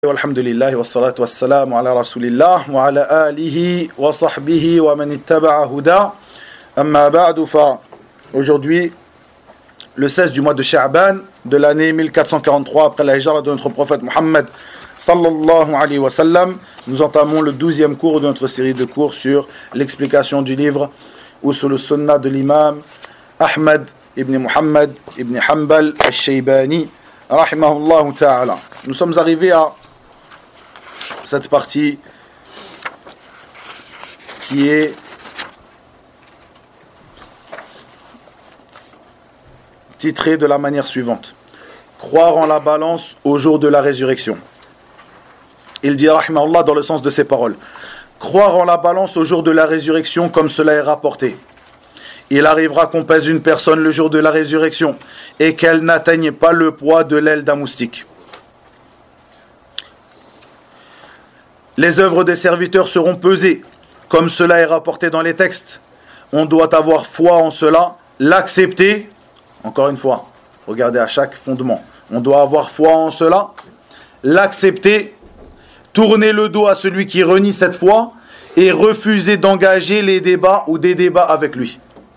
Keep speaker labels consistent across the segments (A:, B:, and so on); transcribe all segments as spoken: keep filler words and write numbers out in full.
A: والحمد لله والصلاة والسلام على رسول الله وعلى آله وصحبه ومن اتبع هدى أما بعد. Aujourd'hui, le seize du mois de Sha'ban de l'année mille quatre cent quarante-trois après la hijra de notre prophète Muhammad sallallahu alayhi wa sallam, nous entamons le douzième cours de notre série de cours sur l'explication du livre Usul al-Sunnah de l'imam Ahmad ibn Muhammad ibn Hanbal al-Shaybani rahimahullah ta'ala. Nous sommes arrivés à cette partie qui est titrée de la manière suivante: croire en la balance au jour de la résurrection. Il dit rahimahullah dans le sens de ses paroles: croire en la balance au jour de la résurrection comme cela est rapporté. Il arrivera qu'on pèse une personne le jour de la résurrection et qu'elle n'atteigne pas le poids de l'aile d'un moustique. Les œuvres des serviteurs seront pesées, comme cela est rapporté dans les textes. On doit avoir foi en cela, l'accepter. Encore une fois, regardez à chaque fondement. On doit avoir foi en cela, l'accepter, tourner le dos à celui qui renie cette foi et refuser d'engager les débats ou des débats avec lui.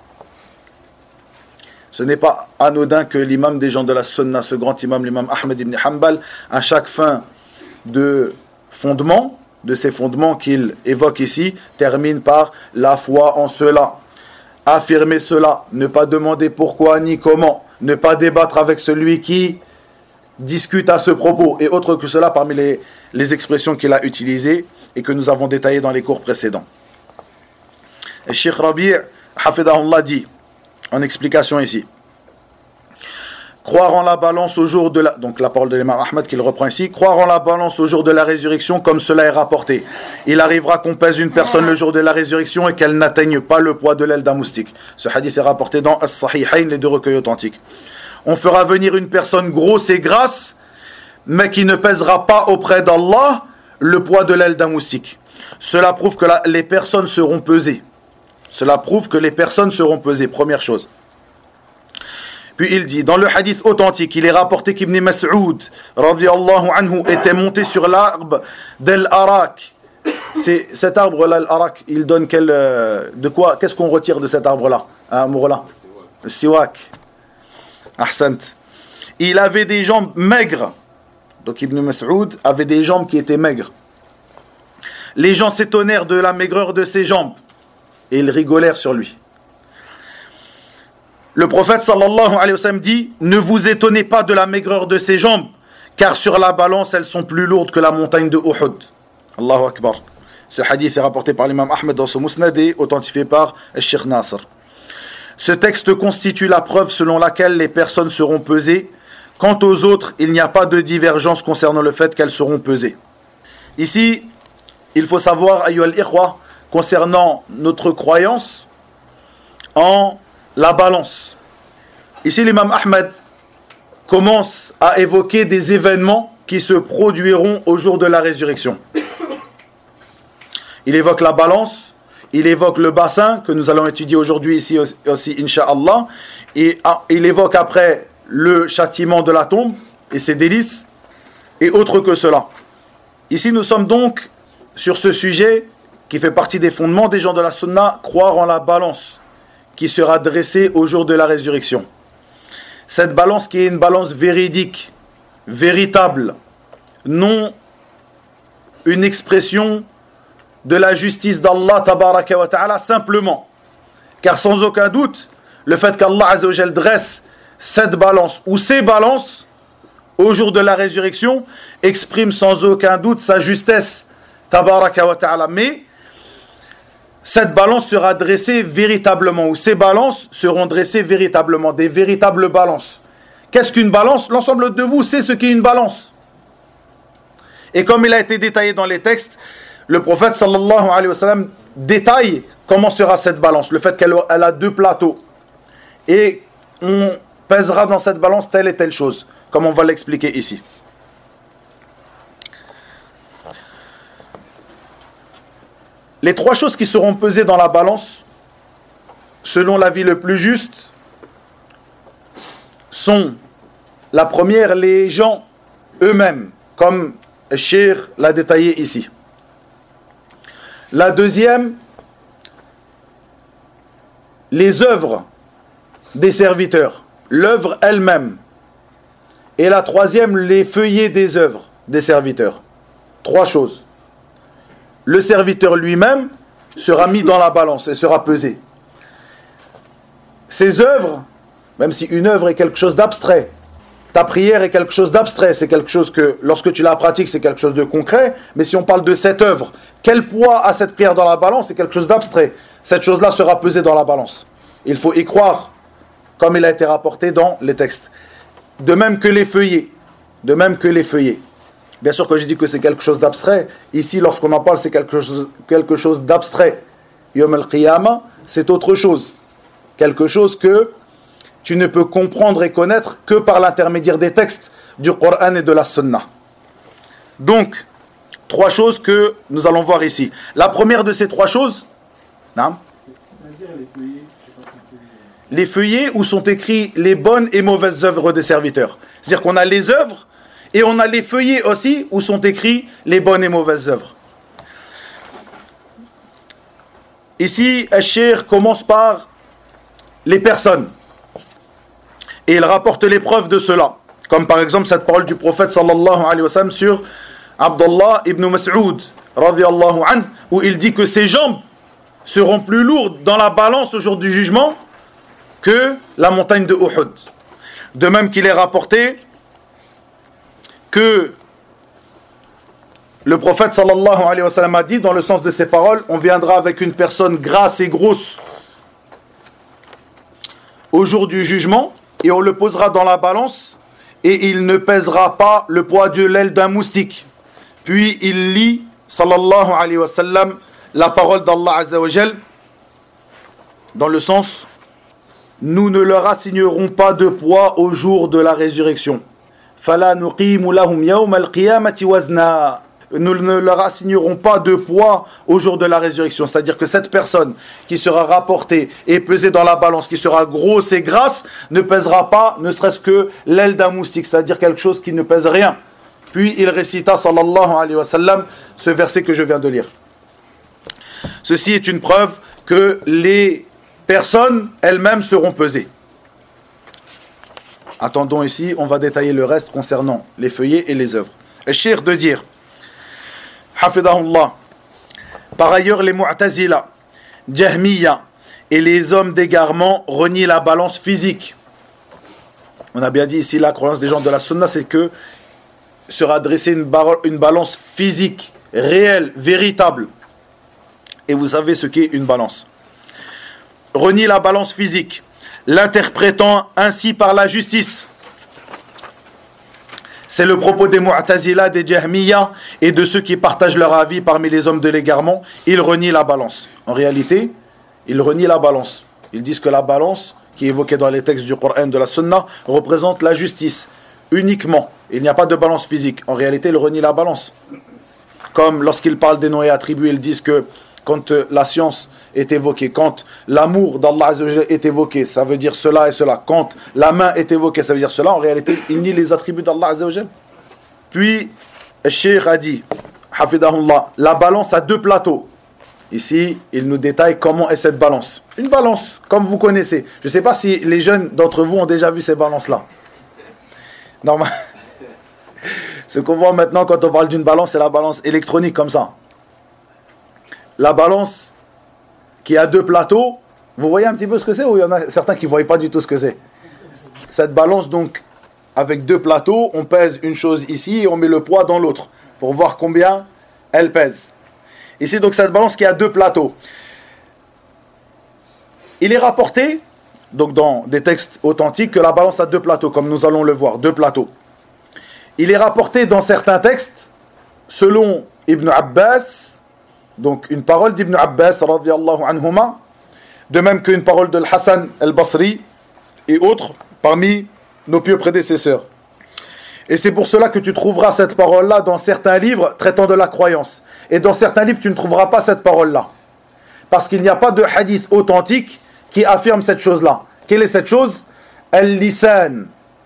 A: Ce n'est pas anodin que l'imam des gens de la Sunna, ce grand imam, l'imam Ahmad ibn Hanbal, à chaque fin de fondement, de ces fondements qu'il évoque ici, termine par la foi en cela. Affirmer cela, ne pas demander pourquoi ni comment, ne pas débattre avec celui qui discute à ce propos, et autre que cela parmi les, les expressions qu'il a utilisées et que nous avons détaillées dans les cours précédents. Et Cheikh Rabi' Hafidahullah dit, en explication ici: croire en la balance au jour de la... Donc la parole de l'imam Ahmad qu'il reprend ici. Croire en la balance au jour de la résurrection comme cela est rapporté. Il arrivera qu'on pèse une personne le jour de la résurrection et qu'elle n'atteigne pas le poids de l'aile d'un moustique. Ce hadith est rapporté dans As-Sahihayn, les deux recueils authentiques. On fera venir une personne grosse et grasse, mais qui ne pèsera pas auprès d'Allah le poids de l'aile d'un moustique. Cela prouve que la... les personnes seront pesées. Cela prouve que les personnes seront pesées, première chose. Puis il dit, dans le hadith authentique, il est rapporté qu'Ibn Mas'ud, radiyallahu anhu, était monté sur l'arbre d'Al-Arak. C'est cet arbre-là, l'Arak, il donne quel, euh, de quoi, qu'est-ce qu'on retire de cet arbre-là, hein, Mourla? Le siwak. Ahsant. Il avait des jambes maigres. Donc Ibn Mas'ud avait des jambes qui étaient maigres. Les gens s'étonnèrent de la maigreur de ses jambes et ils rigolèrent sur lui. Le prophète sallallahu alayhi wa sallam dit: ne vous étonnez pas de la maigreur de ses jambes, car sur la balance elles sont plus lourdes que la montagne de Uhud. Allahu Akbar. Ce hadith est rapporté par l'imam Ahmed dans son Musnad et authentifié par Cheikh Nasr. Ce texte constitue la preuve selon laquelle les personnes seront pesées. Quant aux autres, il n'y a pas de divergence concernant le fait qu'elles seront pesées. Ici, il faut savoir, ayyuhal ikhwa, concernant notre croyance en la balance. Ici, l'imam Ahmed commence à évoquer des événements qui se produiront au jour de la résurrection. Il évoque la balance, il évoque le bassin, que nous allons étudier aujourd'hui ici aussi, incha'Allah, et il évoque après le châtiment de la tombe et ses délices, et autre que cela. Ici, nous sommes donc sur ce sujet qui fait partie des fondements des gens de la Sunna, croire en la balance qui sera dressée au jour de la résurrection. Cette balance qui est une balance véridique, véritable, non une expression de la justice d'Allah tabaraka wa ta'ala simplement. Car sans aucun doute, le fait qu'Allah azza wa jal dresse cette balance ou ces balances au jour de la résurrection exprime sans aucun doute sa justesse tabaraka wa ta'ala. Mais cette balance sera dressée véritablement, ou ces balances seront dressées véritablement, des véritables balances. Qu'est-ce qu'une balance? L'ensemble de vous sait ce qu'est une balance. Et comme il a été détaillé dans les textes, le prophète sallallahu alayhi wa sallam détaille comment sera cette balance, le fait qu'elle elle a deux plateaux. Et on pèsera dans cette balance telle et telle chose, comme on va l'expliquer ici. Les trois choses qui seront pesées dans la balance, selon l'avis le plus juste, sont la première, les gens eux-mêmes, comme Cheikh l'a détaillé ici. La deuxième, les œuvres des serviteurs, l'œuvre elle-même. Et la troisième, les feuillets des œuvres des serviteurs. Trois choses. Le serviteur lui-même sera mis dans la balance et sera pesé. Ces œuvres, même si une œuvre est quelque chose d'abstrait, ta prière est quelque chose d'abstrait, c'est quelque chose que, lorsque tu la pratiques, c'est quelque chose de concret, mais si on parle de cette œuvre, quel poids a cette prière dans la balance? C'est quelque chose d'abstrait. Cette chose-là sera pesée dans la balance. Il faut y croire, comme il a été rapporté dans les textes. De même que les feuillets. De même que les feuillets. Bien sûr, quand je dis que c'est quelque chose d'abstrait, ici, lorsqu'on en parle, c'est quelque chose, quelque chose d'abstrait. Yom al-Qiyamah, c'est autre chose. Quelque chose que tu ne peux comprendre et connaître que par l'intermédiaire des textes du Coran et de la Sunna. Donc, trois choses que nous allons voir ici. La première de ces trois choses, non, les feuillets où sont écrits les bonnes et mauvaises œuvres des serviteurs. C'est-à-dire qu'on a les œuvres et on a les feuillets aussi où sont écrits les bonnes et mauvaises œuvres. Ici, Al-Cheikh commence par les personnes. Et il rapporte les preuves de cela. Comme par exemple cette parole du prophète sallallahu alayhi wa sallam sur Abdullah ibn Mas'ud radiyallahu anhu, où il dit que ses jambes seront plus lourdes dans la balance au jour du jugement que la montagne de Uhud. De même qu'il est rapporté que le prophète sallallahu alayhi wa sallam a dit, dans le sens de ses paroles, on viendra avec une personne grasse et grosse au jour du jugement, et on le posera dans la balance, et il ne pèsera pas le poids de l'aile d'un moustique. Puis il lit, sallallahu alayhi wa sallam, la parole d'Allah azza wa jal, dans le sens, nous ne leur assignerons pas de poids au jour de la résurrection. Fala nuqimu lahum yawm al-qiyamati wazna. Nous ne leur assignerons pas de poids au jour de la résurrection. C'est-à-dire que cette personne qui sera rapportée et pesée dans la balance, qui sera grosse et grasse, ne pèsera pas, ne serait-ce que l'aile d'un moustique, c'est-à-dire quelque chose qui ne pèse rien. Puis il récita, sallallahu alayhi wa sallam, ce verset que je viens de lire. Ceci est une preuve que les personnes elles-mêmes seront pesées. Attendons ici, on va détailler le reste concernant les feuillets et les œuvres. Cheikh de dire, Hafidahullah. Par ailleurs, les Mu'tazila, Jahmiya et les hommes d'égarement renient la balance physique. On a bien dit ici, la croyance des gens de la Sunna, c'est que sera dressée une, bar- une balance physique, réelle, véritable. Et vous savez ce qu'est une balance. Renie la balance physique, l'interprétant ainsi par la justice. C'est le propos des Mu'tazila, des Jahmiya et de ceux qui partagent leur avis parmi les hommes de l'égarement. Ils renient la balance. En réalité, ils renient la balance. Ils disent que la balance, qui est évoquée dans les textes du Coran, de la Sunna, représente la justice uniquement. Il n'y a pas de balance physique. En réalité, ils renient la balance. Comme lorsqu'ils parlent des noms et attributs, ils disent que quand la science est évoquée, quand l'amour d'Allah Azza wa Jalla est évoqué, ça veut dire cela et cela. Quand la main est évoquée, ça veut dire cela. En réalité, il nie les attributs d'Allah Azza wa Jalla. Puis, le Cheikh a dit, Hafidahullah, la balance a deux plateaux. Ici, il nous détaille comment est cette balance. Une balance, comme vous connaissez. Je ne sais pas si les jeunes d'entre vous ont déjà vu ces balances-là. Normal. Ce qu'on voit maintenant quand on parle d'une balance, c'est la balance électronique comme ça. La balance qui a deux plateaux, vous voyez un petit peu ce que c'est, ou il y en a certains qui ne voient pas du tout ce que c'est? Cette balance, donc, avec deux plateaux, on pèse une chose ici et on met le poids dans l'autre pour voir combien elle pèse. Ici, donc, cette balance qui a deux plateaux. Il est rapporté, donc dans des textes authentiques, que la balance a deux plateaux, comme nous allons le voir, deux plateaux. Il est rapporté dans certains textes, selon Ibn Abbas, donc une parole d'Ibn Abbas radiyallahu anhuma, de même qu'une parole de Hassan al-Basri et autres parmi nos pieux prédécesseurs. Et c'est pour cela que tu trouveras cette parole-là dans certains livres traitant de la croyance. Et dans certains livres, tu ne trouveras pas cette parole-là. Parce qu'il n'y a pas de hadith authentique qui affirme cette chose-là. Quelle est cette chose? Al-lisan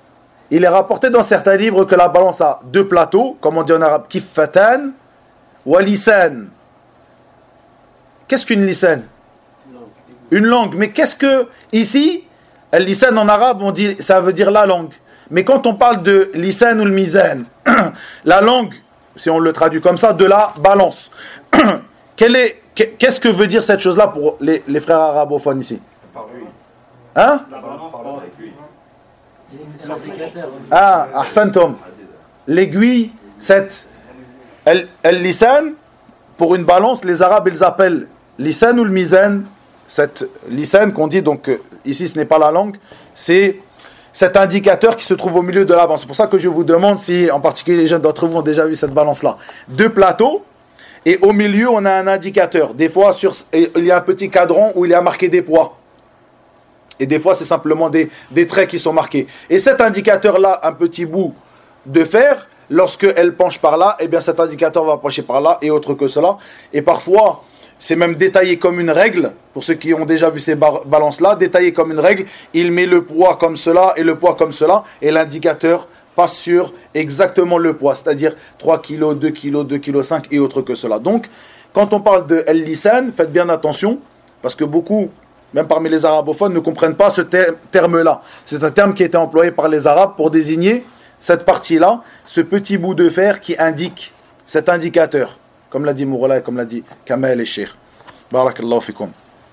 A: il est rapporté dans certains livres que la balance a deux plateaux, comme on dit en arabe, kiffatan wa lisan. Qu'est-ce qu'une lisan? Une langue. Mais qu'est-ce que, ici, lisan en arabe, on dit, ça veut dire la langue. Mais quand on parle de lisan ou le mizan, la langue, si on le traduit comme ça, de la balance. Quelle est, qu'est-ce que veut dire cette chose-là pour les, les frères arabophones ici? Hein?
B: La balance par l'aiguille.
C: C'est un indicateur.
A: Ah, ahsantum. L'aiguille, cette el-lisan, pour une balance, les arabes, ils appellent lisan ou le mizan. Cette lisan qu'on dit, donc ici ce n'est pas la langue, c'est cet indicateur qui se trouve au milieu de la balance. C'est pour ça que je vous demande si, en particulier les jeunes d'entre vous ont déjà vu cette balance-là. Deux plateaux, et au milieu on a un indicateur. Des fois, sur, il y a un petit cadran où il y a marqué des poids. Et des fois, c'est simplement des, des traits qui sont marqués. Et cet indicateur-là, un petit bout de fer, lorsque elle penche par là, eh bien cet indicateur va pencher par là, et autre que cela. Et parfois, c'est même détaillé comme une règle, pour ceux qui ont déjà vu ces bar- balances-là, détaillé comme une règle, il met le poids comme cela, et le poids comme cela, et l'indicateur passe sur exactement le poids, c'est-à-dire trois kilos, deux kilos, deux virgule cinq kilos, et autre que cela. Donc, quand on parle de el-lisan, faites bien attention, parce que beaucoup, même parmi les arabophones, ne comprennent pas ce ter- terme-là. C'est un terme qui a été employé par les arabes pour désigner cette partie-là, ce petit bout de fer qui indique cet indicateur, comme l'a dit Mourala et comme l'a dit Kamel et Cheikh. Barakallahu fikum.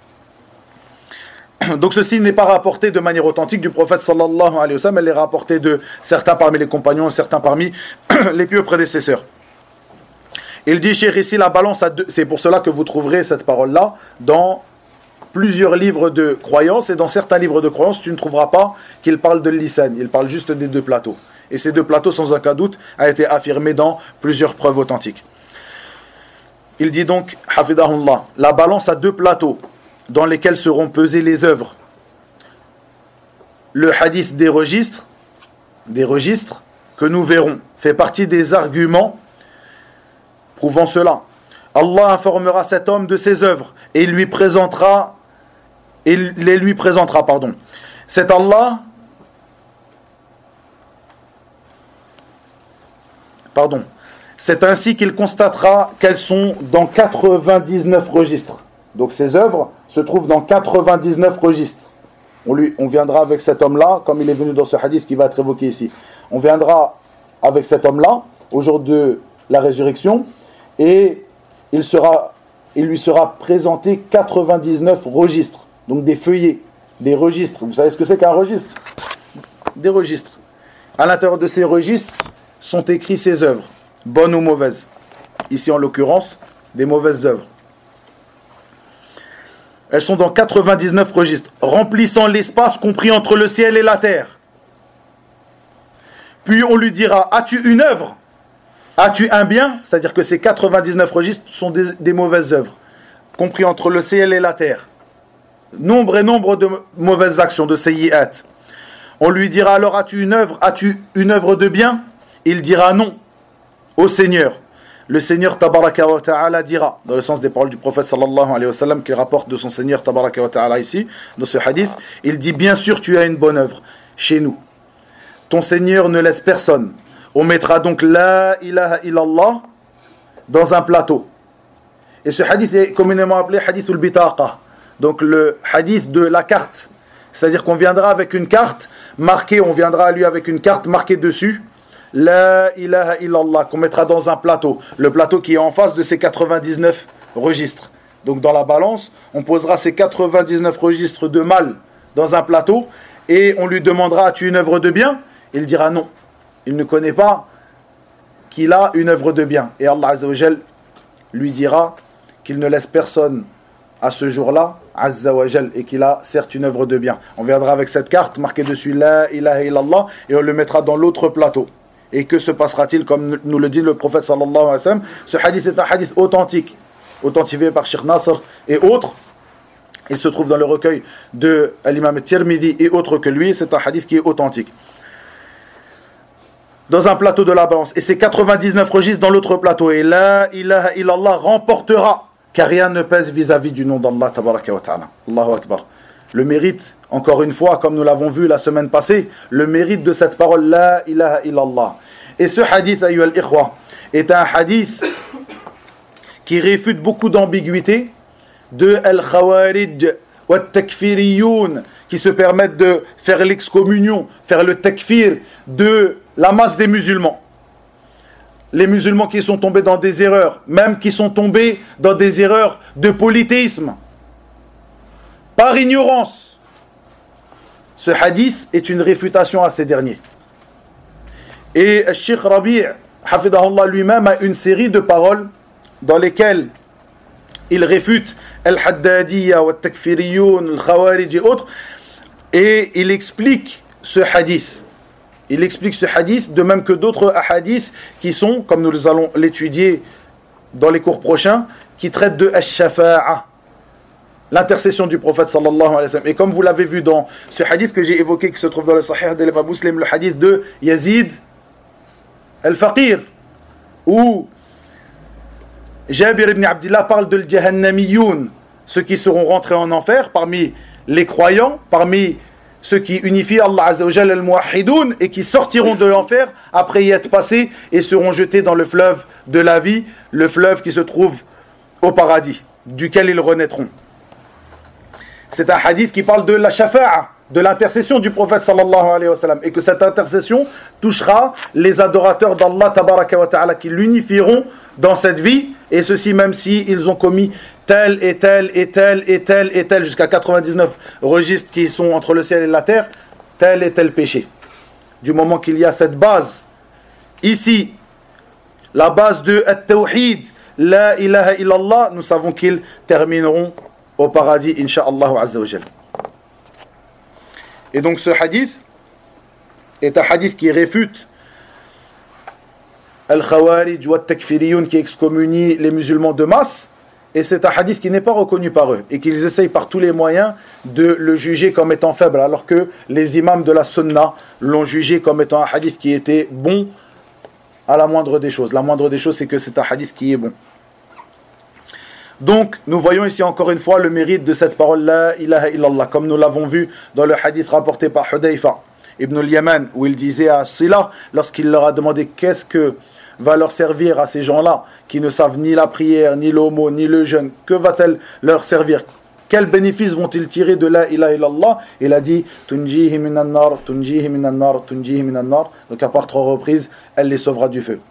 A: Donc ceci n'est pas rapporté de manière authentique du prophète sallallahu alayhi wa sallam, elle est rapportée de certains parmi les compagnons, certains parmi les pieux prédécesseurs. Il dit, Cheikh, ici la balance a deux, c'est pour cela que vous trouverez cette parole-là dans plusieurs livres de croyance, et dans certains livres de croyance, tu ne trouveras pas qu'il parle de lisan, il parle juste des deux plateaux. Et ces deux plateaux, sans aucun doute, a été affirmé dans plusieurs preuves authentiques. Il dit donc, hafidahullah, la balance a deux plateaux dans lesquels seront pesées les œuvres. Le hadith des registres, des registres que nous verrons, fait partie des arguments prouvant cela. Allah informera cet homme de ses œuvres et il lui présentera, et les lui présentera, pardon. Cet Allah, pardon, c'est ainsi qu'il constatera qu'elles sont dans quatre-vingt-dix-neuf registres. Donc ces œuvres se trouvent dans quatre-vingt-dix-neuf registres. On, lui, on viendra avec cet homme-là, comme il est venu dans ce hadith qui va être évoqué ici. On viendra avec cet homme-là au jour de la résurrection et il, sera, il lui sera présenté quatre-vingt-dix-neuf registres. Donc des feuillets, des registres. Vous savez ce que c'est qu'un registre? Des registres. À l'intérieur de ces registres sont écrits ses œuvres, bonnes ou mauvaises. Ici en l'occurrence, des mauvaises œuvres. Elles sont dans quatre-vingt-dix-neuf registres, remplissant l'espace compris entre le ciel et la terre. Puis on lui dira, as-tu une œuvre? As-tu un bien? C'est-à-dire que ces quatre-vingt-dix-neuf registres sont des, des mauvaises œuvres, compris entre le ciel et la terre. Nombre et nombre de mauvaises actions, de sayyi'at. On lui dira, alors as-tu une œuvre? As-tu une œuvre de bien? Il dira non au Seigneur. Le Seigneur tabaraka wa ta'ala dira, dans le sens des paroles du prophète sallallahu alayhi wa sallam qu'il rapporte de son Seigneur tabaraka wa ta'ala ici, dans ce hadith, il dit, bien sûr tu as une bonne œuvre chez nous. Ton Seigneur ne laisse personne. On mettra donc la ilaha illallah dans un plateau. Et ce hadith est communément appelé hadith ul-bitaqa. Donc le hadith de la carte. C'est-à-dire qu'on viendra avec une carte marquée, on viendra à lui avec une carte marquée dessus la ilaha illallah, qu'on mettra dans un plateau. Le plateau qui est en face de ces quatre-vingt-dix-neuf registres. Donc dans la balance, on posera ces quatre-vingt-dix-neuf registres de mal dans un plateau et on lui demandera, as-tu une œuvre de bien? Il dira non. Il ne connaît pas qu'il a une œuvre de bien. Et Allah Azza wa Jal lui dira qu'il ne laisse personne à ce jour-là, Azza wa Jal, et qu'il a certes une œuvre de bien. On viendra avec cette carte marquée dessus la ilaha illallah et on le mettra dans l'autre plateau. Et que se passera-t-il, comme nous le dit le prophète sallallahu alayhi wa sallam? Ce hadith est un hadith authentique, authentifié par Sheikh Nasr et autres. Il se trouve dans le recueil de l'imam Tirmidhi et autres que lui. C'est un hadith qui est authentique. Dans un plateau de la balance. Et c'est quatre-vingt-dix-neuf registres dans l'autre plateau. Et la ilaha illallah remportera, car rien ne pèse vis-à-vis du nom d'Allah tabaraka wa ta'ala. Allahu akbar. le mérite, encore une fois, comme nous l'avons vu la semaine passée, le mérite de cette parole, La ilaha illallah. Et ce hadith, ayyuha al-ikhwa, est un hadith qui réfute beaucoup d'ambiguïté de al-khawarij wa al-takfiriyoun, qui se permettent de faire l'excommunion, faire le takfir de la masse des musulmans. Les musulmans qui sont tombés dans des erreurs, même qui sont tombés dans des erreurs de polythéisme, par ignorance. Ce hadith est une réfutation à ces derniers. Et Cheikh Rabi' hafidahullah lui-même a une série de paroles dans lesquelles il réfute al-haddadiyya wa al-takfiriyoun, al-khawarij et autres, et il explique ce hadith. Il explique ce hadith, de même que d'autres hadiths qui sont, comme nous allons l'étudier dans les cours prochains, qui traitent de ash-shafa'a, l'intercession du prophète sallallahu alayhi wa sallam. Et comme vous l'avez vu dans ce hadith que j'ai évoqué, qui se trouve dans le Sahih de l'imam Muslim, le hadith de Yazid al-Faqir, où Jabir ibn Abdillah parle de l'Jahannamiyoun, ceux qui seront rentrés en enfer parmi les croyants, parmi ceux qui unifient Allah Azza wa Jalla al-Muwahhidoun et qui sortiront de l'enfer après y être passés et seront jetés dans le fleuve de la vie, le fleuve qui se trouve au paradis, duquel ils renaîtront. C'est un hadith qui parle de la shafa'a, de l'intercession du prophète sallallahu alayhi wa sallam, et que cette intercession touchera les adorateurs d'Allah tabaraka wa ta'ala qui l'unifieront dans cette vie, et ceci même si ils ont commis tel et tel et tel et tel et tel, jusqu'à quatre-vingt-dix-neuf registres qui sont entre le ciel et la terre, tel et tel péché. Du moment qu'il y a cette base, ici, la base de at-tawhid, la ilaha illallah, nous savons qu'ils termineront au paradis, insha'Allah azza wa jalla. Et donc ce hadith est un hadith qui réfute al-khawarij wa al-takfiriyoun, qui excommunie les musulmans de masse, et c'est un hadith qui n'est pas reconnu par eux, et qu'ils essayent par tous les moyens de le juger comme étant faible, alors que les imams de la sunna l'ont jugé comme étant un hadith qui était bon à la moindre des choses. La moindre des choses, c'est que c'est un hadith qui est bon. Donc, nous voyons ici encore une fois le mérite de cette parole La ilaha illallah, comme nous l'avons vu dans le hadith rapporté par Hudayfa ibn al-Yaman, où il disait à Sila, lorsqu'il leur a demandé qu'est-ce que va leur servir à ces gens-là, qui ne savent ni la prière, ni l'aumône, ni le jeûne, que va-t-elle leur servir? Quels bénéfices vont-ils tirer de La ilaha illallah? Il a dit Tunjihi minan nar, tunjihi minan nar, tunjihi minan nar. Donc à part trois reprises, elle les sauvera du feu.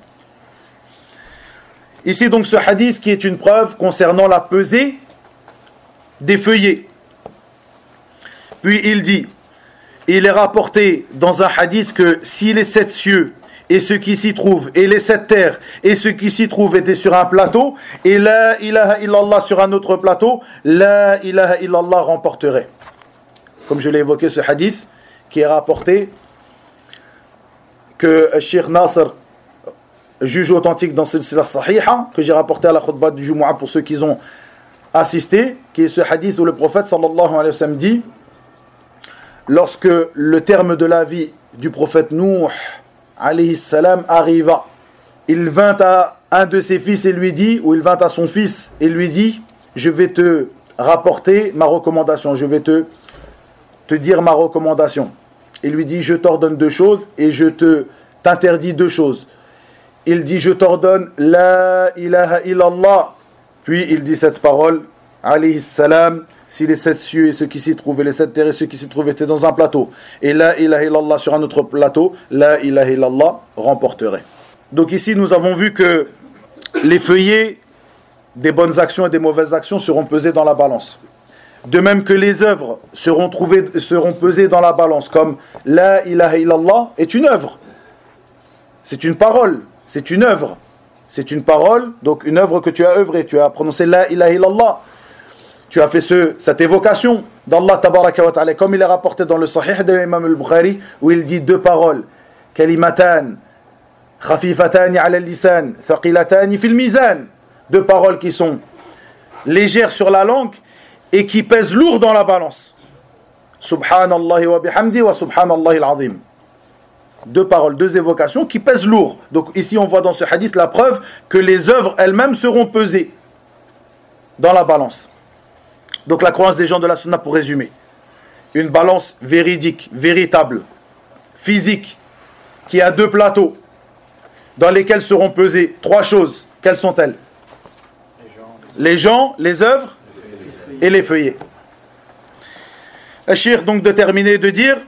A: Ici donc ce hadith qui est une preuve concernant la pesée des feuillets. Puis il dit, il est rapporté dans un hadith que si les sept cieux et ceux qui s'y trouvent, et les sept terres et ceux qui s'y trouvent étaient sur un plateau, et la ilaha illallah sur un autre plateau, la ilaha illallah remporterait. Comme je l'ai évoqué, ce hadith qui est rapporté que Cheikh Nasr juge authentique dans Silsila Sahiha, que j'ai rapporté à la khutbah du Jumu'ah pour ceux qui ont assisté, qui est ce hadith où le prophète sallallahu alayhi wa sallam dit, lorsque le terme de la vie du prophète Nuh alayhi salam arriva, il vint à un de ses fils et lui dit, ou il vint à son fils et lui dit, je vais te rapporter ma recommandation, je vais te, te dire ma recommandation. Il lui dit, je t'ordonne deux choses et je te t'interdis deux choses. Il dit, je t'ordonne la ilaha illallah. Puis il dit cette parole, alayhi salam, si les sept cieux et ceux qui s'y trouvent, et les sept terres et ceux qui s'y trouvent étaient dans un plateau, et la ilaha illallah sur un autre plateau, la ilaha illallah remporterait. Donc ici nous avons vu que les feuillets des bonnes actions et des mauvaises actions seront pesés dans la balance. De même que les œuvres seront, trouvées, seront pesées dans la balance, comme la ilaha illallah est une œuvre. C'est une parole. C'est une œuvre, c'est une parole, donc une œuvre que tu as œuvré, tu as prononcé la ilaha illallah, tu as fait ce, cette évocation d'Allah tabaraka wa ta'ala, comme il est rapporté dans le Sahih de l'imam al-Bukhari, où il dit deux paroles, kalimatan, khafifatani ala al-lisan, thaqilatani fil mizan, deux paroles qui sont légères sur la langue et qui pèsent lourd dans la balance. Subhanallahi wa bihamdi wa subhanallahi al-azim. Deux paroles, deux évocations qui pèsent lourd. Donc ici on voit dans ce hadith la preuve que les œuvres elles-mêmes seront pesées dans la balance. Donc la croyance des gens de la sunna, pour résumer, une balance véridique, véritable, physique, qui a deux plateaux, dans lesquels seront pesées trois choses. Quelles sont-elles? Les gens, les œuvres et les feuillets. Achir donc de terminer de dire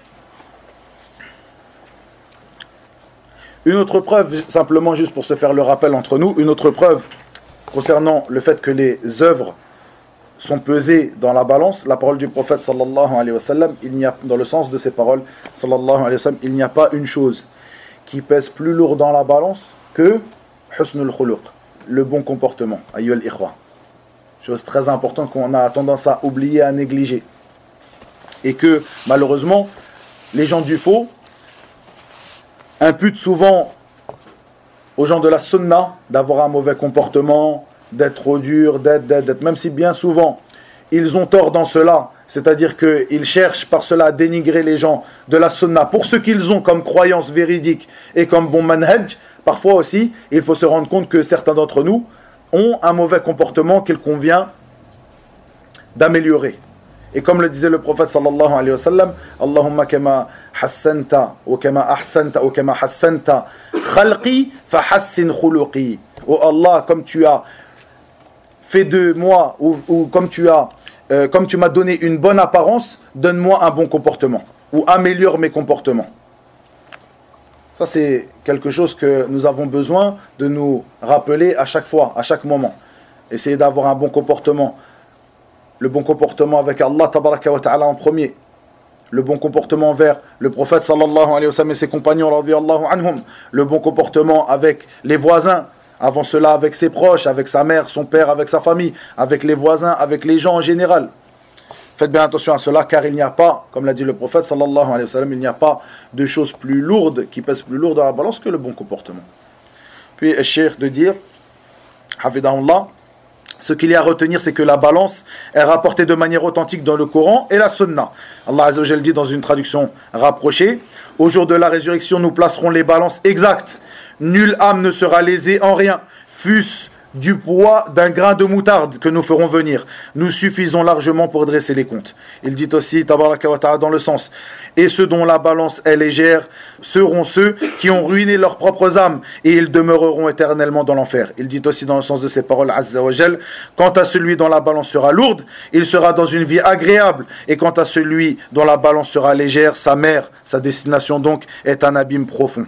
A: une autre preuve, simplement juste pour se faire le rappel entre nous, une autre preuve concernant le fait que les œuvres sont pesées dans la balance, la parole du prophète sallallahu alayhi wa sallam, il n'y a, dans le sens de ces paroles, sallallahu alayhi wa sallam, il n'y a pas une chose qui pèse plus lourd dans la balance que husnul khuluq, le bon comportement, ayyuhal ikhwa. Chose très importante qu'on a tendance à oublier, à négliger. Et que, malheureusement, les gens du faux imputent souvent aux gens de la sunna d'avoir un mauvais comportement, d'être trop dur, d'être, d'être, d'être, même si bien souvent, ils ont tort dans cela, c'est-à-dire qu'ils cherchent par cela à dénigrer les gens de la sunna pour ce qu'ils ont comme croyance véridique et comme bon manhaj. Parfois aussi, il faut se rendre compte que certains d'entre nous ont un mauvais comportement qu'il convient d'améliorer. Et comme le disait le prophète sallallahu alayhi wa sallam, Allahumma kama hassanta ou kama ahsanta ou kama hassanta khalqi fa hassin khuluqi. Oh Allah, comme tu as fait de moi ou, ou comme tu as euh, comme tu m'as donné une bonne apparence, donne-moi un bon comportement ou améliore mes comportements. Ça, c'est quelque chose que nous avons besoin de nous rappeler à chaque fois, à chaque moment. Essayer d'avoir un bon comportement. Le bon comportement avec Allah tabaraka wa ta'ala en premier. Le bon comportement envers le prophète sallallahu alayhi wa sallam et ses compagnons radiyallahu anhum. Le bon comportement avec les voisins. Avant cela avec ses proches, avec sa mère, son père, avec sa famille, avec les voisins, avec les gens en général. Faites bien attention à cela, car il n'y a pas, comme l'a dit le prophète sallallahu alayhi wa sallam, il n'y a pas de choses plus lourdes, qui pèsent plus lourd dans la balance que le bon comportement. Puis, le cheikh de dire, hafidahullah, ce qu'il y a à retenir, c'est que la balance est rapportée de manière authentique dans le Coran et la Sunna. Allah Azza wa Jalla dit dans une traduction rapprochée, au jour de la résurrection, nous placerons les balances exactes. Nulle âme ne sera lésée en rien, fût-ce du poids d'un grain de moutarde que nous ferons venir. Nous suffisons largement pour dresser les comptes. Il dit aussi, tabaraka wa ta'ala, dans le sens, et ceux dont la balance est légère seront ceux qui ont ruiné leurs propres âmes et ils demeureront éternellement dans l'enfer. Il dit aussi dans le sens de ces paroles, azza wa jal, quant à celui dont la balance sera lourde, il sera dans une vie agréable, et quant à celui dont la balance sera légère, sa mère, sa destination donc, est un abîme profond.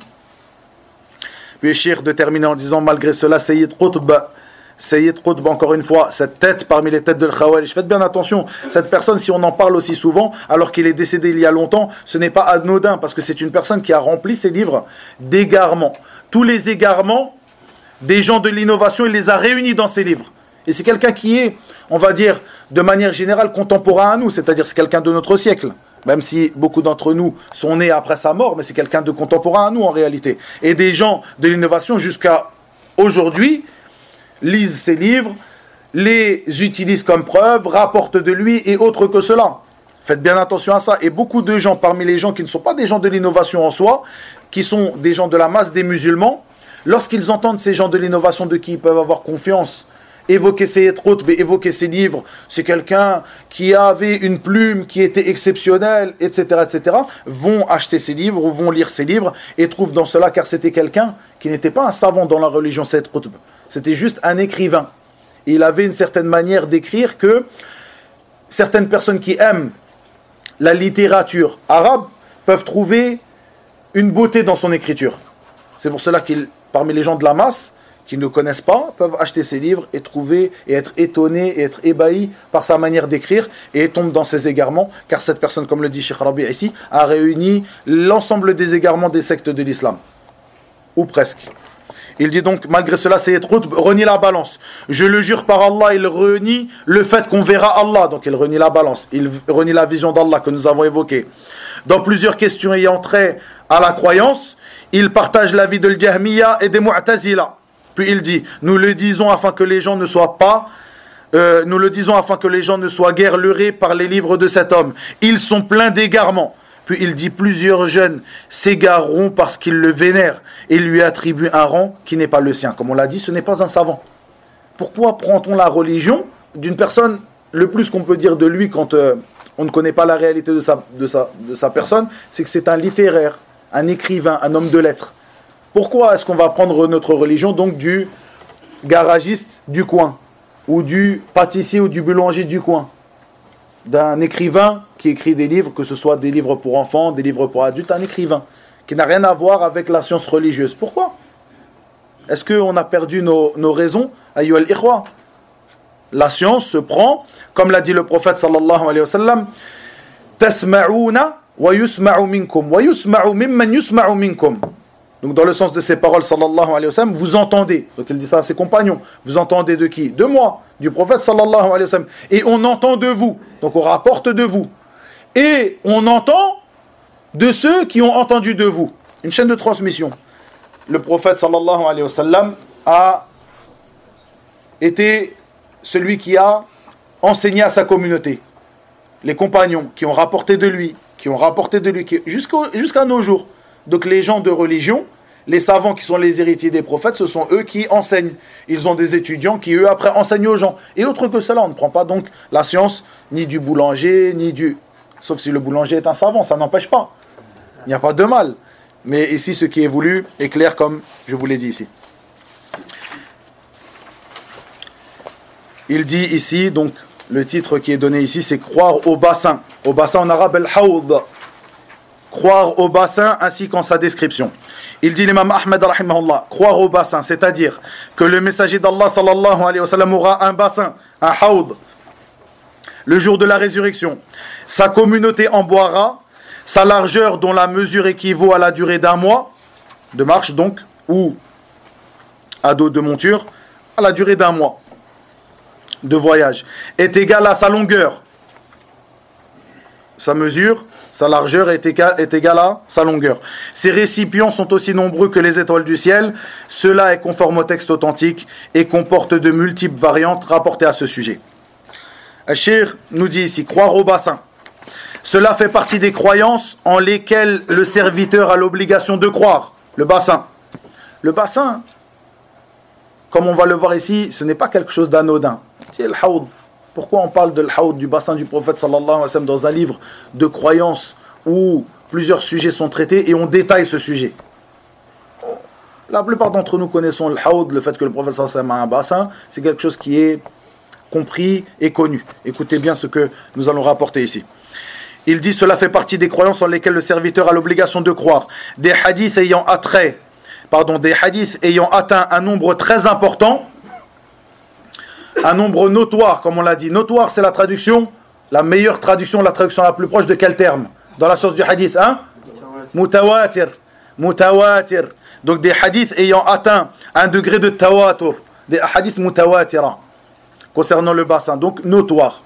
A: Puis Cheikh de terminer en disant, malgré cela, Sayyid Qutb, Sayyid Qutb, encore une fois, cette tête parmi les têtes de l'Khawarij, faites bien attention, cette personne, si on en parle aussi souvent, alors qu'il est décédé il y a longtemps, ce n'est pas anodin, parce que c'est une personne qui a rempli ses livres d'égarements. Tous les égarements des gens de l'innovation, il les a réunis dans ses livres. Et c'est quelqu'un qui est, on va dire, de manière générale, contemporain à nous, c'est-à-dire c'est quelqu'un de notre siècle. Même si beaucoup d'entre nous sont nés après sa mort, mais c'est quelqu'un de contemporain à nous en réalité. Et des gens de l'innovation jusqu'à aujourd'hui lisent ses livres, les utilisent comme preuve, rapportent de lui et autre que cela. Faites bien attention à ça. Et beaucoup de gens, parmi les gens qui ne sont pas des gens de l'innovation en soi, qui sont des gens de la masse des musulmans, lorsqu'ils entendent ces gens de l'innovation de qui ils peuvent avoir confiance, évoquer ses Qutb, évoquer ses livres, c'est quelqu'un qui avait une plume qui était exceptionnelle, et cetera, et cetera, vont acheter ses livres ou vont lire ses livres et trouvent dans cela, car c'était quelqu'un qui n'était pas un savant dans la religion Sayyid Qutb, c'était juste un écrivain. Et il avait une certaine manière d'écrire que certaines personnes qui aiment la littérature arabe peuvent trouver une beauté dans son écriture. C'est pour cela qu'il, parmi les gens de la masse, qui ne connaissent pas, peuvent acheter ses livres et trouver et être étonnés et être ébahis par sa manière d'écrire et tombent dans ses égarements, car cette personne, comme le dit Cheikh Rabi ici, a réuni l'ensemble des égarements des sectes de l'islam. Ou presque. Il dit donc, malgré cela, Sayyid Qutb renie la balance. Je le jure par Allah, il renie le fait qu'on verra Allah. Donc il renie la balance, il renie la vision d'Allah que nous avons évoquée. Dans plusieurs questions ayant trait à la croyance, il partage l'avis de l'Jahmiya et des Mu'tazila. Puis il dit, nous le disons afin que les gens ne soient pas, euh, nous le disons afin que les gens ne soient guère leurrés par les livres de cet homme. Ils sont pleins d'égarements. Puis il dit, plusieurs jeunes s'égareront parce qu'ils le vénèrent et lui attribuent un rang qui n'est pas le sien. Comme on l'a dit, ce n'est pas un savant. Pourquoi prend-on la religion d'une personne le plus qu'on peut dire de lui quand euh, on ne connaît pas la réalité de sa, de sa, de sa personne, c'est que c'est un littéraire, un écrivain, un homme de lettres. Pourquoi est-ce qu'on va prendre notre religion donc du garagiste du coin, ou du pâtissier ou du boulanger du coin, d'un écrivain qui écrit des livres, que ce soit des livres pour enfants, des livres pour adultes, un écrivain qui n'a rien à voir avec la science religieuse. Pourquoi? Est-ce qu'on a perdu nos, nos raisons? Ayyuha al-ikhwa, la science se prend, comme l'a dit le prophète sallallahu alayhi wa sallam, tasma'una wa yusma'u minkum wa yusma'u mimman yusma'u minkum. Donc dans le sens de ces paroles sallallahu alayhi wa sallam, vous entendez, donc il dit ça à ses compagnons, vous entendez de qui? De moi, du prophète sallallahu alayhi wa sallam, et on entend de vous, donc on rapporte de vous, et on entend de ceux qui ont entendu de vous. Une chaîne de transmission. Le prophète sallallahu alayhi wa sallam a été celui qui a enseigné à sa communauté. Les compagnons qui ont rapporté de lui, qui ont rapporté de lui, qui, jusqu'au, jusqu'à nos jours. Donc les gens de religion, les savants qui sont les héritiers des prophètes, ce sont eux qui enseignent. Ils ont des étudiants qui, eux, après, enseignent aux gens. Et autre que cela, on ne prend pas donc la science ni du boulanger, ni du... Sauf si le boulanger est un savant, ça n'empêche pas. Il n'y a pas de mal. Mais ici, ce qui est voulu est clair comme je vous l'ai dit ici. Il dit ici, donc, le titre qui est donné ici, c'est « Croire au bassin ». Au bassin en arabe, « al-hawd ». Croire au bassin ainsi qu'en sa description. Il dit l'imam Ahmed rahimahullah, croire au bassin, c'est-à-dire que le messager d'Allah sallallahu alayhi wa sallam aura un bassin, un hawd, le jour de la résurrection. Sa communauté en boira, sa largeur dont la mesure équivaut à la durée d'un mois de marche donc, ou à dos de monture, à la durée d'un mois de voyage, est égale à sa longueur. Sa mesure, sa largeur est égale, est égale à sa longueur. Ses récipients sont aussi nombreux que les étoiles du ciel. Cela est conforme au texte authentique et comporte de multiples variantes rapportées à ce sujet. Al-Shir nous dit ici, croire au bassin. Cela fait partie des croyances en lesquelles le serviteur a l'obligation de croire. Le bassin. Le bassin, comme on va le voir ici, ce n'est pas quelque chose d'anodin. C'est le hawd. Pourquoi on parle de l'hawd, du bassin du prophète sallallahu alayhi wa sallam dans un livre de croyances où plusieurs sujets sont traités et on détaille ce sujet? La plupart d'entre nous connaissons le hawd, le fait que le prophète sallallahu alayhi wa sallam a un bassin, c'est quelque chose qui est compris et connu. Écoutez bien ce que nous allons rapporter ici. Il dit, cela fait partie des croyances en lesquelles le serviteur a l'obligation de croire. Des hadiths ayant attrait, pardon, des hadiths ayant atteint un nombre très important, un nombre notoire, comme on l'a dit. Notoire, c'est la traduction, la meilleure traduction, la traduction la plus proche de quel terme? Dans la source du hadith, hein? Mutawatir. Mutawatir. Donc des hadiths ayant atteint un degré de tawatur. Des hadiths mutawatira. Concernant le bassin, donc notoire.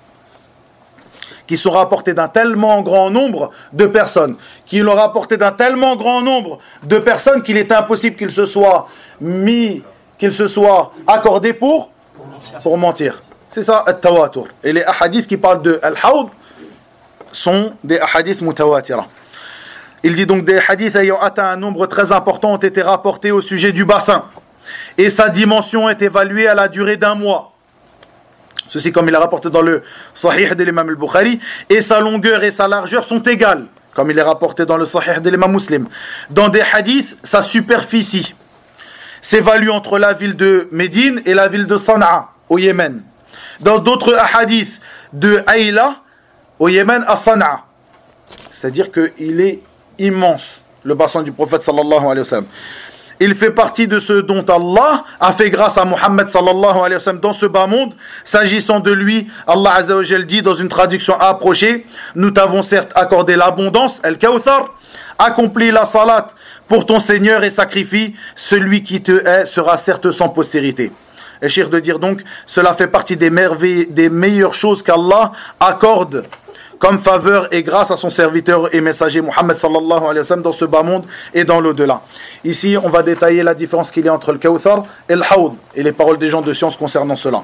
A: Qui sont rapportés d'un tellement grand nombre de personnes. Qui l'ont rapporté d'un tellement grand nombre de personnes qu'il est impossible qu'il se soit mis, qu'il se soit accordé pour Pour mentir. C'est ça, al-tawatur. Et les hadiths qui parlent de al-hawd sont des hadiths mutawatira. Il dit donc des hadiths ayant atteint un nombre très important ont été rapportés au sujet du bassin. Et sa dimension est évaluée à la durée d'un mois. Ceci comme il est rapporté dans le Sahih de l'imam al-Bukhari. Et sa longueur et sa largeur sont égales, comme il est rapporté dans le Sahih de l'imam Muslim. Dans des hadiths, sa superficie s'évalue entre la ville de Médine et la ville de Sana'a, au Yémen. Dans d'autres hadiths, de Aïla, au Yémen, à Sana'a. C'est-à-dire qu'il est immense, le bassin du prophète sallallahu alayhi wa sallam. Il fait partie de ce dont Allah a fait grâce à Muhammad sallallahu alayhi wa sallam dans ce bas monde. S'agissant de lui, Allah azza wa jal dit dans une traduction approchée, nous t'avons certes accordé l'abondance, al-Kawthar, accomplis la salat pour ton Seigneur et sacrifie, celui qui te hait sera certes sans postérité. Et cher de dire donc, cela fait partie des merveilles, des meilleures choses qu'Allah accorde comme faveur et grâce à son serviteur et messager Muhammad sallallahu alayhi wa sallam dans ce bas monde et dans l'au-delà. Ici, on va détailler la différence qu'il y a entre le Kawthar et le Hawd et les paroles des gens de science concernant cela.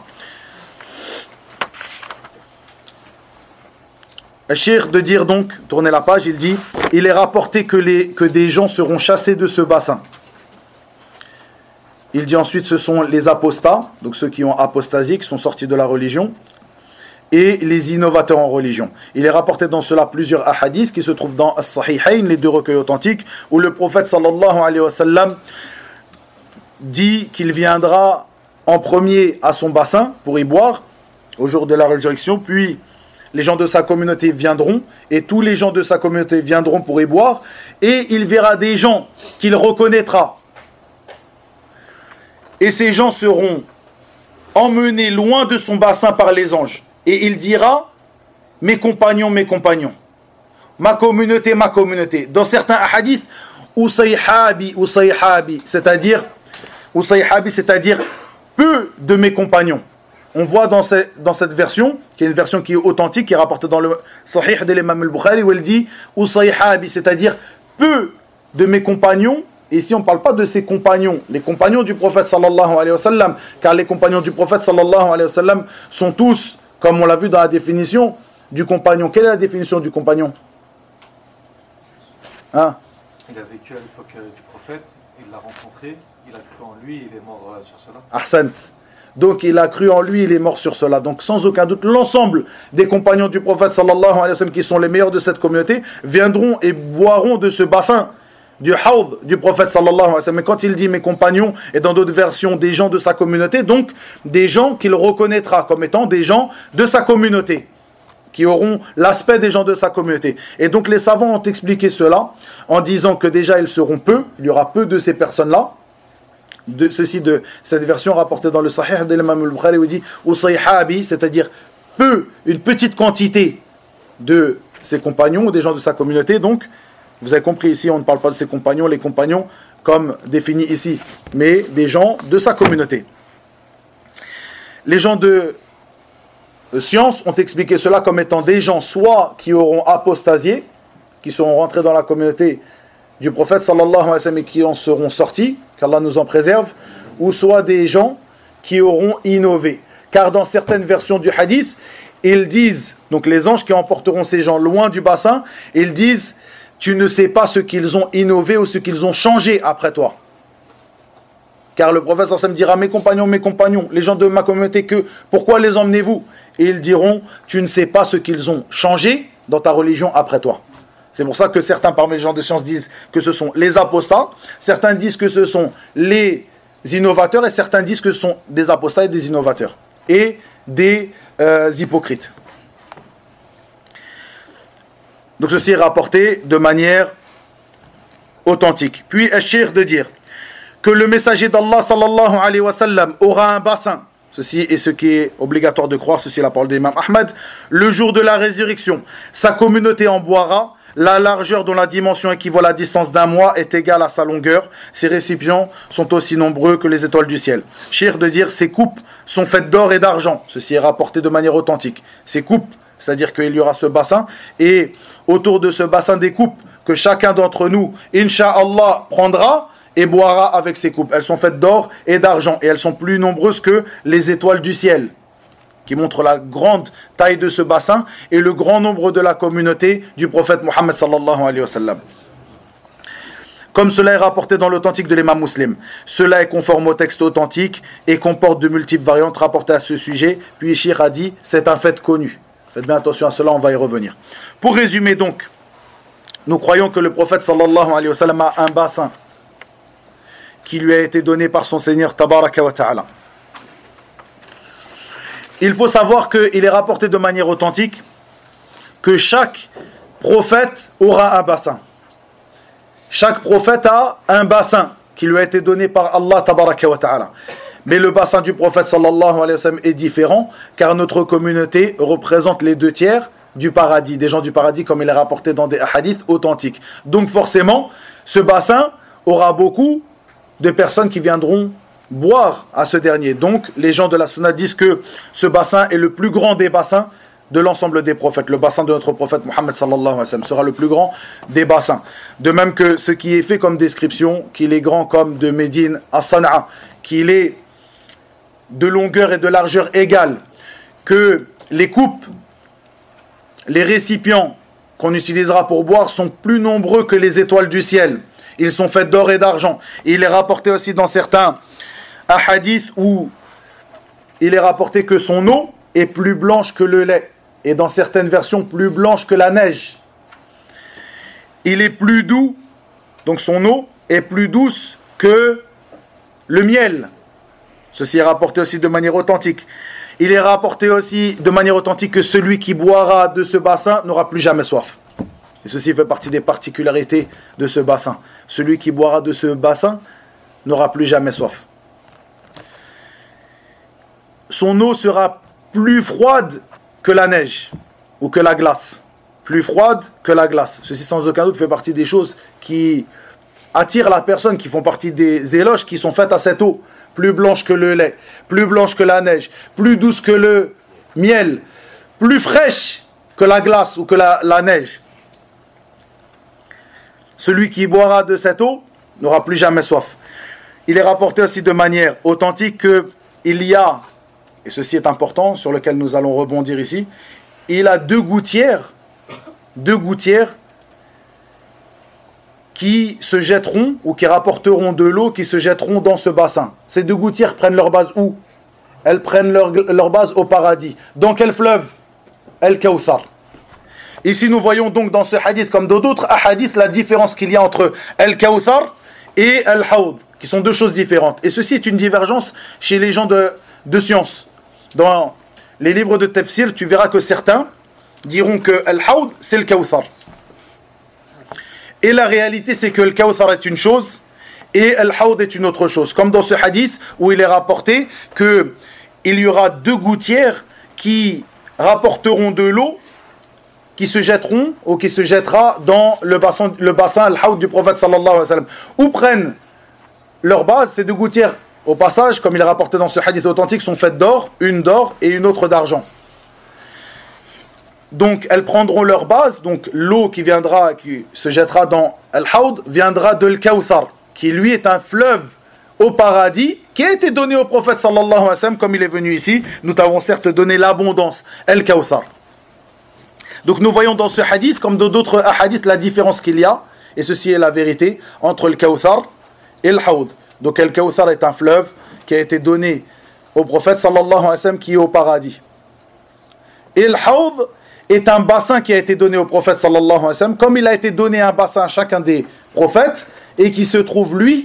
A: Cheikh de dire donc, tournez la page, il dit, il est rapporté que, les, que des gens seront chassés de ce bassin. Il dit ensuite, ce sont les apostats, donc ceux qui ont apostasié, qui sont sortis de la religion. et les innovateurs en religion. Il est rapporté dans cela plusieurs hadiths qui se trouvent dans As-Sahihayn, les deux recueils authentiques, où le prophète sallallahu alayhi wa sallam dit qu'il viendra en premier à son bassin pour y boire au jour de la résurrection, puis les gens de sa communauté viendront, et tous les gens de sa communauté viendront pour y boire, et il verra des gens qu'il reconnaîtra. Et ces gens seront emmenés loin de son bassin par les anges. Et il dira, mes compagnons, mes compagnons, ma communauté, ma communauté. Dans certains hadiths, Usayhabi, Usayhabi, c'est-à-dire, Usayhabi, c'est-à-dire peu de mes compagnons. On voit dans, ce, dans cette version, qui est une version qui est authentique, qui est rapportée dans le Sahih de l'imam al-Bukhari, où elle dit Usayhabi, c'est-à-dire peu de mes compagnons. Et ici, on ne parle pas de ses compagnons, les compagnons du prophète sallallahu alayhi wa sallam, car les compagnons du prophète sallallahu alayhi wa sallam sont tous, comme on l'a vu dans la définition du compagnon. Quelle est la définition du compagnon? Hein?
B: Il a vécu à l'époque du prophète, il l'a rencontré, il a cru en lui, il est mort sur cela.
A: Ahsant. Donc il a cru en lui, il est mort sur cela. Donc sans aucun doute, l'ensemble des compagnons du prophète sallallahu alayhi wa sallam, qui sont les meilleurs de cette communauté, viendront et boiront de ce bassin du hawd du prophète sallallahu alayhi wa sallam. Mais quand il dit mes compagnons, et dans d'autres versions des gens de sa communauté, donc des gens qu'il reconnaîtra comme étant des gens de sa communauté, qui auront l'aspect des gens de sa communauté. Et donc les savants ont expliqué cela en disant que déjà ils seront peu, il y aura peu de ces personnes-là. De, ceci de cette version rapportée dans le Sahih de l'imam al-Bukhari, où il dit Usayhabi, c'est-à-dire peu, une petite quantité de ses compagnons ou des gens de sa communauté. Donc vous avez compris, ici on ne parle pas de ses compagnons, les compagnons comme définis ici, mais des gens de sa communauté. Les gens de science ont expliqué cela comme étant des gens soit qui auront apostasié, qui seront rentrés dans la communauté du prophète sallallahu alayhi wa sallam et qui en seront sortis, qu'Allah nous en préserve, ou soit des gens qui auront innové. Car dans certaines versions du hadith, ils disent, donc les anges qui emporteront ces gens loin du bassin, ils disent, tu ne sais pas ce qu'ils ont innové ou ce qu'ils ont changé après toi. Car le prophète sallallahu alayhi wa sallam dira, mes compagnons, mes compagnons, les gens de ma communauté, que pourquoi les emmenez-vous? Et ils diront, tu ne sais pas ce qu'ils ont changé dans ta religion après toi. C'est pour ça que certains parmi les gens de science disent que ce sont les apostats, certains disent que ce sont les innovateurs, et certains disent que ce sont des apostats et des innovateurs, et des euh, hypocrites. Donc ceci est rapporté de manière authentique. Puis Eshir de dire que le messager d'Allah sallallahu alayhi wa sallam aura un bassin. Ceci est ce qui est obligatoire de croire, ceci est la parole de l'imam Ahmad. Le jour de la résurrection, sa communauté en boira. La largeur dont la dimension équivaut à la distance d'un mois est égale à sa longueur. Ces récipients sont aussi nombreux que les étoiles du ciel. Shir de dire, ces coupes sont faites d'or et d'argent. Ceci est rapporté de manière authentique. Ces coupes, c'est-à-dire qu'il y aura ce bassin, et autour de ce bassin des coupes que chacun d'entre nous, Inch'Allah, prendra et boira avec ces coupes. Elles sont faites d'or et d'argent, et elles sont plus nombreuses que les étoiles du ciel, qui montre la grande taille de ce bassin et le grand nombre de la communauté du prophète Mohammed sallallahu alayhi wa sallam. Comme cela est rapporté dans l'authentique de l'imam Muslim. Cela est conforme au texte authentique et comporte de multiples variantes rapportées à ce sujet. Puis Shir a dit, c'est un fait connu. Faites bien attention à cela, on va y revenir. Pour résumer donc, nous croyons que le prophète sallallahu alayhi wa sallam a un bassin qui lui a été donné par son Seigneur tabaraka wa ta'ala. Il faut savoir qu'il est rapporté de manière authentique que chaque prophète aura un bassin. Chaque prophète a un bassin qui lui a été donné par Allah tabaraka wa ta'ala. Mais le bassin du prophète sallallahu alayhi wa sallam est différent, car notre communauté représente les deux tiers du paradis, des gens du paradis, comme il est rapporté dans des hadiths authentiques. Donc forcément, ce bassin aura beaucoup de personnes qui viendront boire à ce dernier. Donc les gens de la sunna disent que ce bassin est le plus grand des bassins de l'ensemble des prophètes. Le bassin de notre prophète Mohammed sallallahu alayhi wa sallam sera le plus grand des bassins. De même que ce qui est fait comme description, qu'il est grand comme de Médine à Sana'a, qu'il est de longueur et de largeur égale, que les coupes, les récipients qu'on utilisera pour boire sont plus nombreux que les étoiles du ciel. Ils sont faits d'or et d'argent. Il est rapporté aussi dans certains hadith où il est rapporté que son eau est plus blanche que le lait, et dans certaines versions plus blanche que la neige. Il est plus doux, donc son eau est plus douce que le miel. Ceci est rapporté aussi de manière authentique. Il est rapporté aussi de manière authentique que celui qui boira de ce bassin n'aura plus jamais soif. Et ceci fait partie des particularités de ce bassin. Celui qui boira de ce bassin n'aura plus jamais soif. Son eau sera plus froide que la neige ou que la glace. Plus froide que la glace. Ceci sans aucun doute fait partie des choses qui attirent la personne, qui font partie des éloges qui sont faites à cette eau. Plus blanche que le lait, plus blanche que la neige, plus douce que le miel, plus fraîche que la glace ou que la, la neige. Celui qui boira de cette eau n'aura plus jamais soif. Il est rapporté aussi de manière authentique qu'il y a, et ceci est important, sur lequel nous allons rebondir ici, il a deux gouttières, deux gouttières qui se jetteront ou qui rapporteront de l'eau, qui se jetteront dans ce bassin. Ces deux gouttières prennent leur base où? Elles prennent leur, leur base au paradis. Dans quel fleuve? Al-Kawthar. Ici nous voyons donc dans ce hadith comme dans d'autres hadiths la différence qu'il y a entre Al-Kawthar et Al-Hawd, qui sont deux choses différentes. Et ceci est une divergence chez les gens de, de science. Dans les livres de tafsir, tu verras que certains diront que Al-Hawd c'est le Kawthar. Et la réalité, c'est que le Kawthar est une chose et Al-Hawd est une autre chose. Comme dans ce hadith où il est rapporté qu'il y aura deux gouttières qui rapporteront de l'eau, qui se jetteront ou qui se jettera dans le bassin, le bassin Al-Hawd du prophète sallallahu alayhi wa sallam. Où prennent leur base ces deux gouttières? Au passage, comme il est rapporté dans ce hadith authentique, sont faites d'or, une d'or et une autre d'argent. Donc elles prendront leur base, donc l'eau qui viendra, qui se jettera dans Al-Hawd, viendra de Al-Kawthar, qui lui est un fleuve au paradis, qui a été donné au prophète sallallahu alayhi wa sallam, comme il est venu ici. Nous t'avons certes donné l'abondance, Al-Kawthar. Donc nous voyons dans ce hadith, comme dans d'autres hadiths, la différence qu'il y a, et ceci est la vérité, entre Al-Kawthar et Al-Hawd. Donc Al-Kawthar est un fleuve qui a été donné au prophète sallallahu alayhi wa sallam, qui est au paradis. Et Al-Hawd est un bassin qui a été donné au prophète sallallahu alayhi wa sallam, comme il a été donné un bassin à chacun des prophètes, et qui se trouve, lui,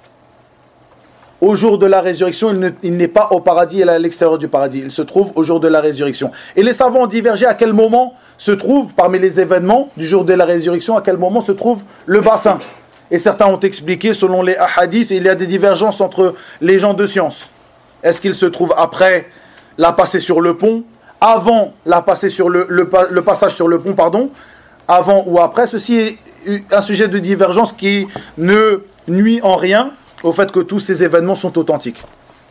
A: au jour de la résurrection. Il, ne, il n'est pas au paradis, il est à l'extérieur du paradis. Il se trouve au jour de la résurrection. Et les savants ont divergé à quel moment se trouve, parmi les événements du jour de la résurrection, à quel moment se trouve le bassin. Et certains ont expliqué, selon les hadiths, il y a des divergences entre les gens de science. Est-ce qu'il se trouve après la passée sur le pont, avant la passée sur le, le, le passage sur le pont, pardon, avant ou après? Ceci est un sujet de divergence qui ne nuit en rien au fait que tous ces événements sont authentiques.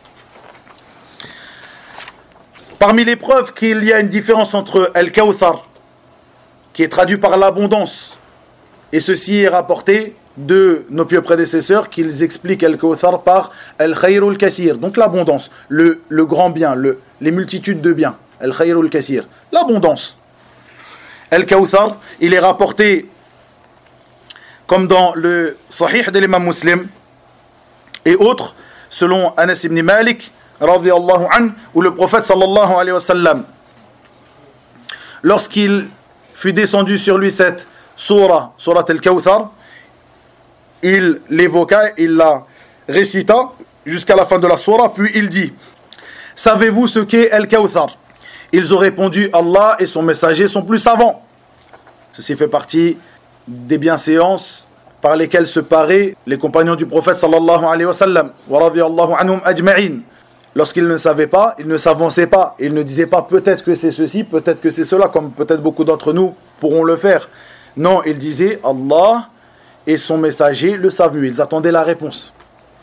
A: Parmi les preuves qu'il y a une différence entre Al-Kawthar, qui est traduit par l'abondance, et ceci est rapporté de nos pieux prédécesseurs, qu'ils expliquent Al-Kawthar par Al-Khayrul Kathir, donc l'abondance, le, le grand bien, le, les multitudes de biens. Al-Khayrul Kathir, l'abondance. Al-Kawthar, il est rapporté comme dans le Sahih de l'imam Muslim et autres, selon Anas ibn Malik radiyallahu anhu, où le prophète sallallahu alayhi wa sallam, lorsqu'il fut descendu sur lui cette surah, surah Al-Kawthar, il l'évoqua, il la récita jusqu'à la fin de la surah, puis il dit: savez-vous ce qu'est Al-Kawthar? Ils ont répondu: Allah et son messager sont plus savants. Ceci fait partie des bienséances par lesquelles se paraient les compagnons du prophète sallallahu alayhi wa sallam, wa radiyallahu anhum ajma'in. Lorsqu'ils ne savaient pas, ils ne s'avançaient pas, ils ne disaient pas peut-être que c'est ceci, peut-être que c'est cela, comme peut-être beaucoup d'entre nous pourront le faire. Non, ils disaient Allah et son messager le savent mieux. Ils attendaient la réponse.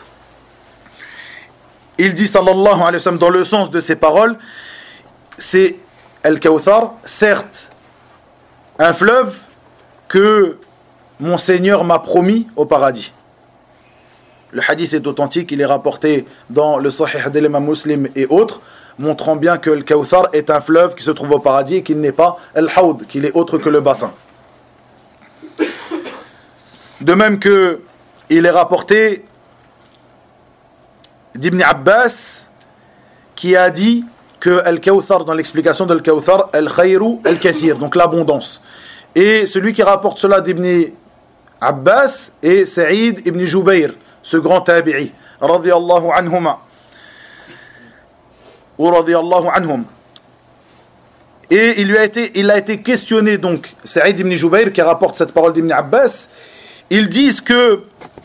A: Il dit sallallahu alayhi wa sallam dans le sens de ces paroles: c'est Al-Kawthar, certes, un fleuve que mon Seigneur m'a promis au paradis. Le hadith est authentique, il est rapporté dans le Sahih de l'imam Muslim et autres, montrant bien que Al-Kawthar est un fleuve qui se trouve au paradis et qu'il n'est pas Al-Hawd, qu'il est autre que le bassin. De même que il est rapporté d'Ibn Abbas qui a dit que Al-Kawthar, dans l'explication de Al-Kawthar, Al-Khayru Al-Kathir, donc l'abondance. Et celui qui rapporte cela d'Ibn Abbas est Saïd ibn Jubayr, ce grand tabi'i, radiyallahu anhuma. Ou radiyallahu anhum. Et il lui a été, il a été questionné, donc, Saïd ibn Jubayr, qui rapporte cette parole d'Ibn Abbas. Ils disent que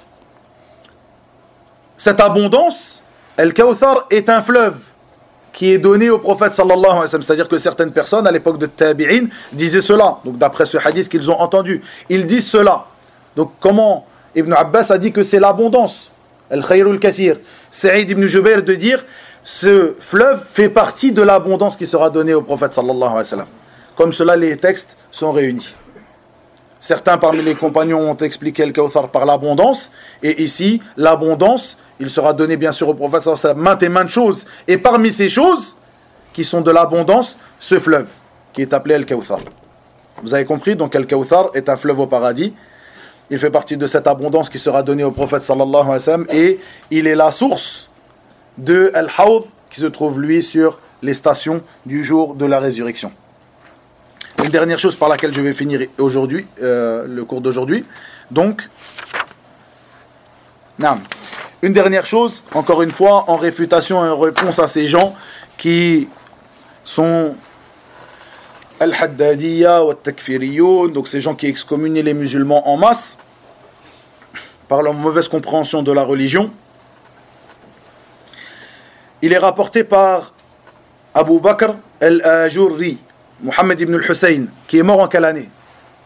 A: cette abondance, Al-Kawthar, est un fleuve qui est donné au prophète sallallahu alayhi wa sallam. C'est-à-dire que certaines personnes à l'époque de Tabi'in disaient cela. Donc d'après ce hadith qu'ils ont entendu, ils disent cela. Donc comment Ibn Abbas a dit que c'est l'abondance, Al-Khayrul Kathir. Saïd ibn Jubayr de dire ce fleuve fait partie de l'abondance qui sera donnée au prophète sallallahu alayhi wa sallam. Comme cela, les textes sont réunis. Certains parmi les compagnons ont expliqué Al-Kawthar par l'abondance, et ici, l'abondance, il sera donné bien sûr au prophète sallallahu alayhi wa sallam maintes et maintes choses, et parmi ces choses qui sont de l'abondance, ce fleuve qui est appelé Al-Kawthar. Vous avez compris, donc Al-Kawthar est un fleuve au paradis. Il fait partie de cette abondance qui sera donnée au prophète sallallahu alayhi wa sallam, et il est la source de Al-Hawd qui se trouve lui sur les stations du jour de la résurrection. Une dernière chose par laquelle je vais finir aujourd'hui, euh, le cours d'aujourd'hui. Donc, non. Une dernière chose, encore une fois, en réfutation et en réponse à ces gens qui sont Al-Haddadiyya ou Al-Takfiriyoun, donc ces gens qui excommunient les musulmans en masse par leur mauvaise compréhension de la religion. Il est rapporté par Abu Bakr al-Ajurri, Mohammed ibn al-Hussein, qui est mort en quelle année?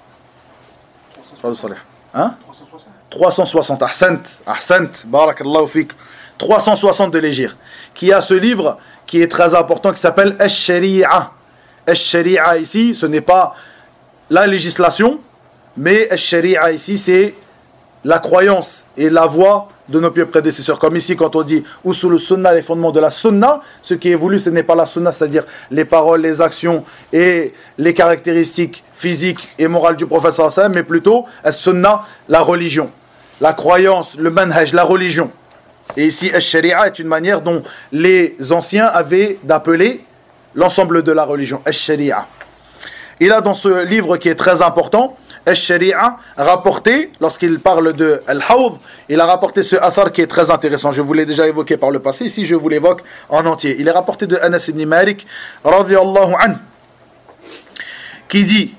A: Hein? trois cent soixante. Ahsant, ahsant, barakallahu fik. trois cent soixante de l'Hégire. Qui a ce livre qui est très important, qui s'appelle Ash-Shari'a. Ash-Shari'a ici, ce n'est pas la législation, mais Ash-Shari'a ici, c'est la croyance et la voie de nos pieux prédécesseurs. Comme ici, quand on dit Usul Sunnah, les fondements de la Sunna, ce qui est voulu, ce n'est pas la Sunna, c'est-à-dire les paroles, les actions et les caractéristiques physiques et morales du prophète sallallahu alayhi wa sallam, mais plutôt As-Sunnah, la religion, la croyance, le manhaj, la religion. Et ici, Ash-Shari'a est une manière dont les anciens avaient d'appeler l'ensemble de la religion, Ash-Shari'a. Il a dans ce livre qui est très important, Ash-Shari'a, rapporté, lorsqu'il parle de Al-Hawd, il a rapporté ce athar qui est très intéressant. Je vous l'ai déjà évoqué par le passé, ici je vous l'évoque en entier. Il est rapporté de Anas ibn Malik, radiyallahu anhu, qui dit: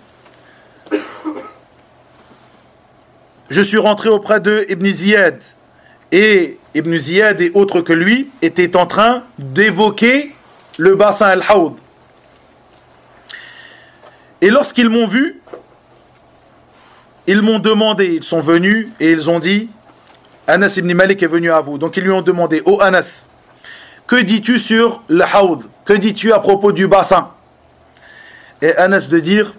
A: je suis rentré auprès de Ibn Ziyad, et Ibn Ziyad et autres que lui étaient en train d'évoquer le bassin Al-Hawd. Et lorsqu'ils m'ont vu, ils m'ont demandé, ils sont venus et ils ont dit: Anas ibn Malik est venu à vous. Donc ils lui ont demandé: oh Anas, que dis-tu sur le Hawd? Que dis-tu à propos du bassin? Et Anas de dire: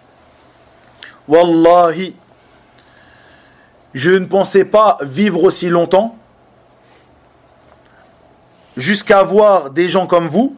A: Wallahi, je ne pensais pas vivre aussi longtemps jusqu'à voir des gens comme vous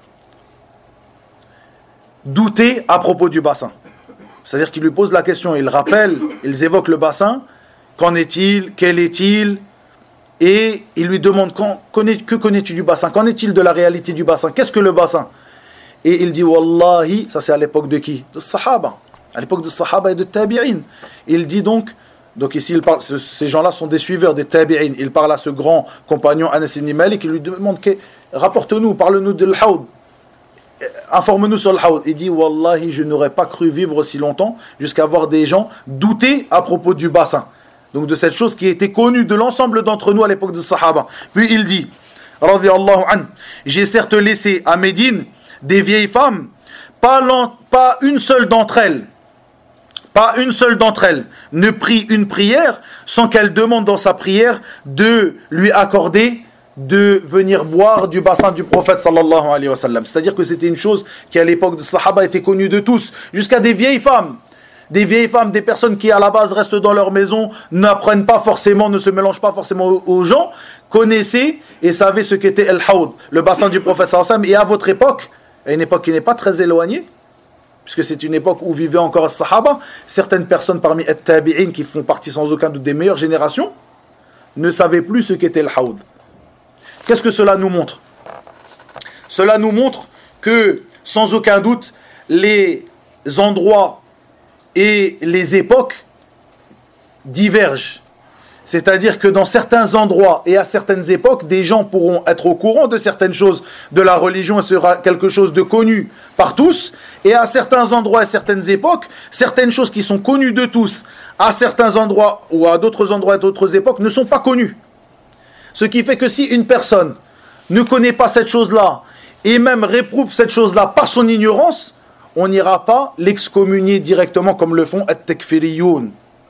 A: douter à propos du bassin. C'est-à-dire qu'ils lui posent la question, ils rappellent, ils évoquent le bassin, qu'en est-il, quel est-il, et ils lui demandent: que connais-tu du bassin, qu'en est-il de la réalité du bassin, qu'est-ce que le bassin? Et il dit: Wallahi, ça c'est à l'époque de qui? De Sahaba, à l'époque de Sahaba et de Tabi'in. Il dit donc, donc ici il parle, ces gens-là sont des suiveurs des Tabi'in, il parle à ce grand compagnon Anas ibn Malik, il lui demande: rapporte-nous, parle-nous de l'Hawd, informe-nous sur le Hawd. Il dit: Wallahi, je n'aurais pas cru vivre aussi longtemps jusqu'à voir des gens douter à propos du bassin. Donc de cette chose qui était connue de l'ensemble d'entre nous à l'époque de Sahaba. Puis il dit, radiyallahu anhu, j'ai certes laissé à Médine des vieilles femmes, pas, pas une seule d'entre elles, pas une seule d'entre elles ne prie une prière sans qu'elle demande dans sa prière de lui accorder de venir boire du bassin du prophète sallallahu alayhi wa sallam. C'est-à-dire que c'était une chose qui à l'époque de Sahaba était connue de tous, jusqu'à des vieilles femmes. Des vieilles femmes, des personnes qui à la base restent dans leur maison, n'apprennent pas forcément, ne se mélangent pas forcément aux gens, connaissaient et savaient ce qu'était Al-Hawd, le bassin du prophète sallallahu alayhi wa sallam. Et à votre époque, à une époque qui n'est pas très éloignée, puisque c'est une époque où vivaient encore les Sahaba, certaines personnes parmi les Tabi'in qui font partie sans aucun doute des meilleures générations, ne savaient plus ce qu'était Al-Hawd. Qu'est-ce que cela nous montre? Cela nous montre que, sans aucun doute, les endroits et les époques divergent. C'est-à-dire que dans certains endroits et à certaines époques, des gens pourront être au courant de certaines choses de la religion et sera quelque chose de connu par tous. Et à certains endroits et certaines époques, certaines choses qui sont connues de tous, à certains endroits ou à d'autres endroits et d'autres époques, ne sont pas connues. Ce qui fait que si une personne ne connaît pas cette chose-là et même réprouve cette chose-là par son ignorance, on n'ira pas l'excommunier directement comme le font at-takfiriyoun.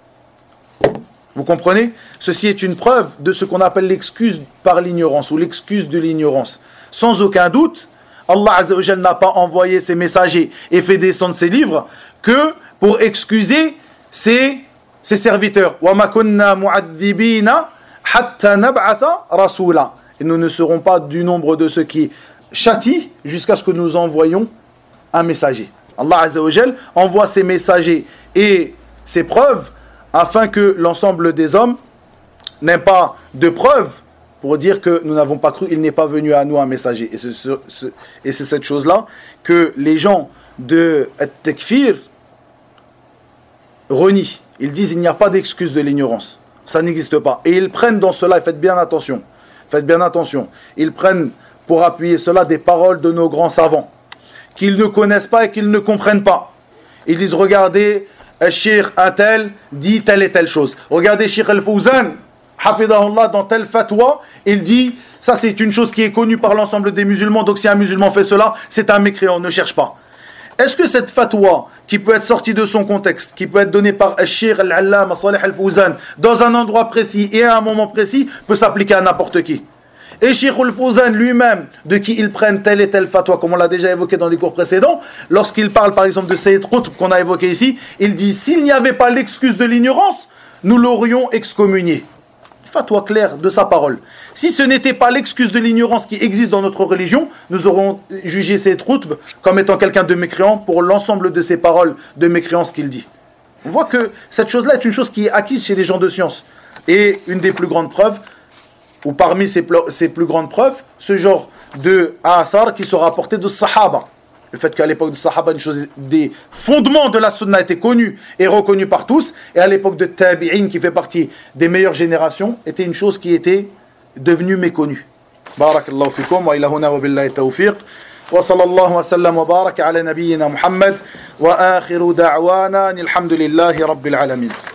A: Vous comprenez? Ceci est une preuve de ce qu'on appelle l'excuse par l'ignorance ou l'excuse de l'ignorance. Sans aucun doute, Allah Azza wa Jal n'a pas envoyé ses messagers et fait descendre ses livres que pour excuser ses, ses serviteurs. وَمَا كُنَّا مُعَذِّبِينَ حَتَّى نَبْعَثَ رَسُولًا. Et nous ne serons pas du nombre de ceux qui châtient jusqu'à ce que nous envoyions un messager. Allah Azza wa Jal envoie ses messagers et ses preuves afin que l'ensemble des hommes n'aient pas de preuves pour dire que nous n'avons pas cru, il n'est pas venu à nous un messager. Et c'est, ce, ce, et c'est cette chose-là que les gens de At-Takfir renient. Ils disent il n'y a pas d'excuse de l'ignorance. Ça n'existe pas. Et ils prennent dans cela, et faites bien attention, faites bien attention, ils prennent pour appuyer cela des paroles de nos grands savants, qu'ils ne connaissent pas et qu'ils ne comprennent pas. Ils disent regardez, Cheikh un tel dit telle et telle chose. Regardez Cheikh Al-Fawzan, hafidahullah, dans tel fatwa, il dit, ça c'est une chose qui est connue par l'ensemble des musulmans, donc si un musulman fait cela, c'est un mécréant, ne cherche pas. Est-ce que cette fatwa, qui peut être sortie de son contexte, qui peut être donnée par Cheikh Al-Allama Salih Al-Fawzan, dans un endroit précis et à un moment précis, peut s'appliquer à n'importe qui? Et Cheikh Al-Fawzan lui-même, de qui ils prennent tel et tel fatwa, comme on l'a déjà évoqué dans les cours précédents, lorsqu'il parle par exemple de Sayyid Qutb qu'on a évoqué ici, il dit s'il n'y avait pas l'excuse de l'ignorance, nous l'aurions excommunié. Fatwa claire de sa parole. Si ce n'était pas l'excuse de l'ignorance qui existe dans notre religion, nous aurons jugé Sayyid Qutb comme étant quelqu'un de mécréant pour l'ensemble de ses paroles de mécréance qu'il dit. On voit que cette chose-là est une chose qui est acquise chez les gens de science. Et une des plus grandes preuves, ou parmi ces, ces plus grandes preuves, ce genre de athar qui sont rapportés de Sahaba. Le fait qu'à l'époque de Sahaba, une chose, des fondements de la sunna étaient connus et reconnus par tous, et à l'époque de Tabi'in, qui fait partie des meilleures générations, était une chose qui était devenue méconnue. Barakallahu fikum, wa ilahuna wa billahi tawfiq, wa sallallahu wa sallam wa baraka ala nabiyyina Muhammad, wa akhiru da'wana, alhamdulillahi rabbil alamin.